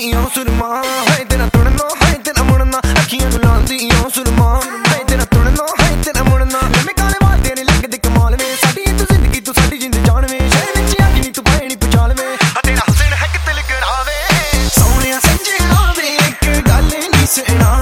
ਲਾਉਂਦੀ ਓ ਸੁਰਮਾ ਹੈ ਤੇਰਾ ਤੁੜਨਾ ਹੈ ਤੇਰਾ ਮੁੜਨਾ ਅੱਖੀਆਂ ਨੂੰ ਲਾਉਂਦੀ ਓ ਸੁਰਮਾ ਹੈ ਤੇਰਾ ਤੁੜਨਾ ਹੈ ਤੇਰਾ ਮੁੜਨਾ ਮੈਂ ਕਾਲੇ ਵਾਦੇ ਨੇ ਲੱਗਦੇ ਕਮਾਲ ਵੇ ਸਾਡੀ ਤੂੰ ਜ਼ਿੰਦਗੀ ਤੂੰ ਸਾਡੀ ਜਿੰਦ ਜਾਣ ਵੇ ਸ਼ਹਿਰ ਵਿੱਚ ਆ ਨਹੀਂ ਤੂੰ ਪਾਣੀ ਪੁਚਾਲ ਵੇ ਤੇਰਾ ਹੁਸੈਨ ਹੈ ਕਿ ਤਿਲ ਕਰਾਵੇ ਸੋਹਣਿਆ ਸੱਜਣਾ ਵੇ ਇੱਕ ਗੱਲ ਨਹੀਂ ਸੁਣਾ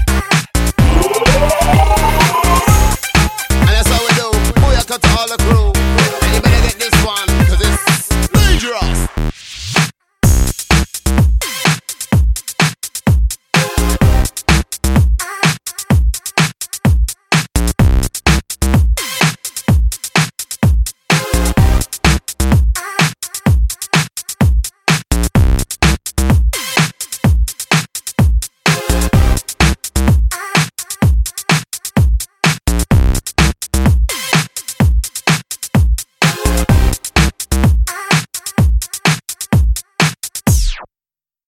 All the crew.